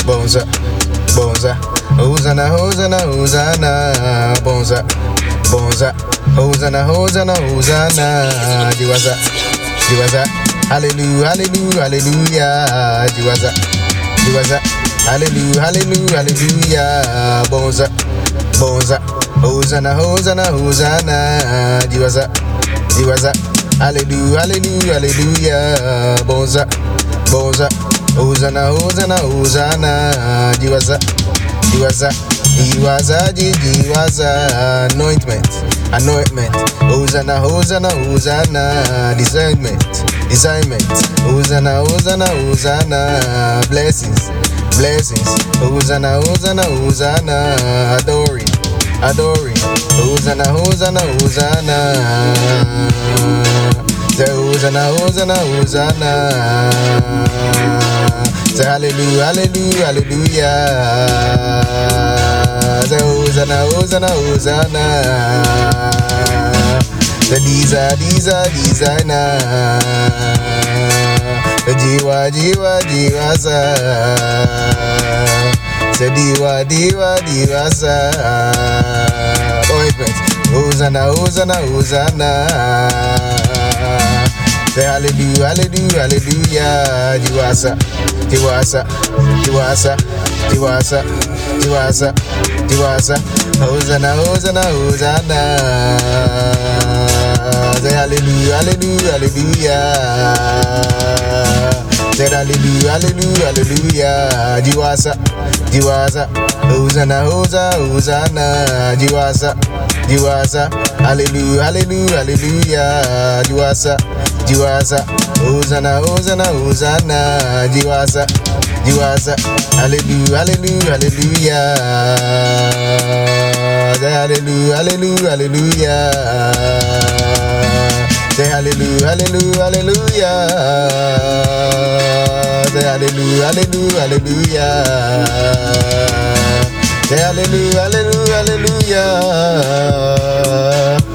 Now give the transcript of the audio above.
bonza, bonza, Hosanna, Hosanna, Hosanna, bonza, bonza, Hosanna, Hosanna, Hosanna, Jiwaza, Jiwaza, hallelujah, hallelujah, hallelujah, Jiwaza, Jiwaza, hallelujah, hallelujah, hallelujah, bonza, bonza, Hosanna, Hosanna, Hosanna, Jiwaza, Jiwaza, hallelujah, hallelujah, hallelujah, bonza, bonza, Hosanna, Hosanna, Hosanna, Jiwaza, Jiwaza, Jiwaza, Jiwaza, anointment, anointment, Hosanna, Hosanna, Hosanna, discernment, discernment, Hosanna, Hosanna, Hosanna, blessings, blessings, Hosanna, Hosanna, Hosanna, adoring, adoring, Hosanna, Hosanna, Hosanna, say Hosanna, Hosanna, Hosanna, say hallelujah, hallelujah, hallelujah, say Hosanna, Hosanna, Hosanna, say designer, Jiwa, Jiwa, Jiwa, say Diwa, Diwa, Diwa, ointment, Hosanna, Hosanna, Hosanna, say hallelujah, hallelujah, hallelujah, Jiwasa, Jiwasa, Jiwasa, Jiwasa, Jiwasa, Jiwasa, Hosanna, Hosanna, Hosanna, say hallelujah, hallelujah, hallelujah, say hallelujah, hallelujah, hallelujah, Jiwasa, Jiwasa, Hosanna, Hosanna, Hosanna, Jiwasa, Jiwasa, hallelujah, hallelujah, hallelujah, Jiwasa, Jiwasa, Hosanna, Hosanna, Hosanna, Jiwasa, Jiwasa, hallelujah, hallelujah, hallelujah, say hallelujah, hallelujah, hallelujah, say hallelujah, hallelujah, hallelujah, say hallelujah, hallelujah, hallelujah, say hallelujah, hallelujah, hallelujah.